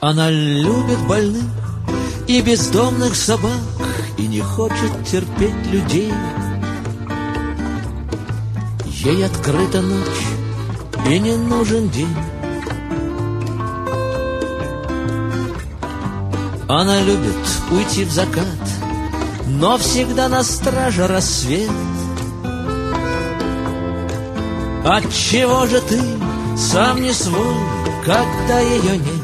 Она любит больных и бездомных собак и не хочет терпеть людей. Ей открыта ночь и не нужен день. Она любит уйти в закат, но всегда на страже рассвет. Отчего же ты сам не свой, когда ее нет?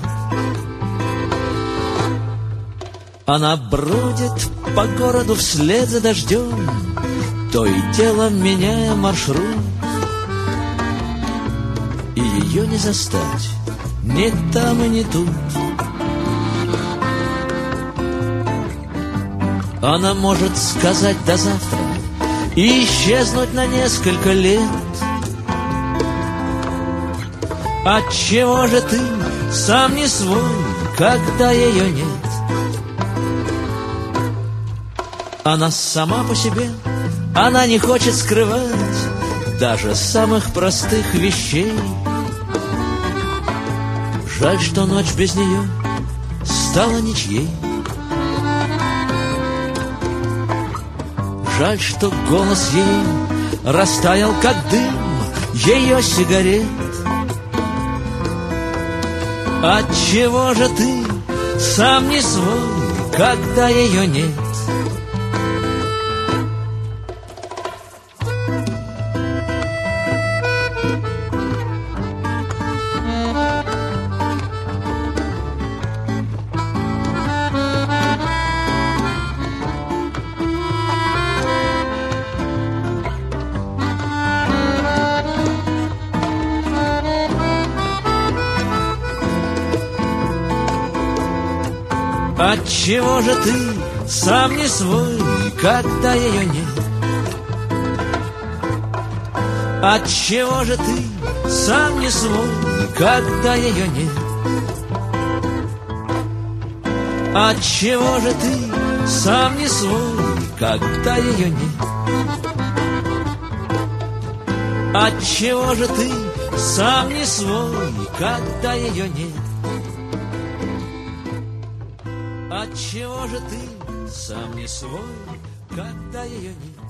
Она бродит по городу вслед за дождем, то и дело меняя маршрут. И ее не застать ни там и ни тут. Она может сказать до завтра и исчезнуть на несколько лет. Отчего же ты сам не свой, когда ее нет? Она сама по себе, она не хочет скрывать даже самых простых вещей. Жаль, что ночь без нее стала ничьей. Жаль, что голос ей растаял, как дым ее сигарет. Отчего же ты сам не свой, когда ее нет? Отчего же ты сам не свой, когда ее нет? Отчего же ты сам не свой, когда ее нет? Отчего же ты сам не свой, когда ее нет? Отчего же ты сам не свой, когда ее нет? Отчего же ты сам не свой, когда ее нет?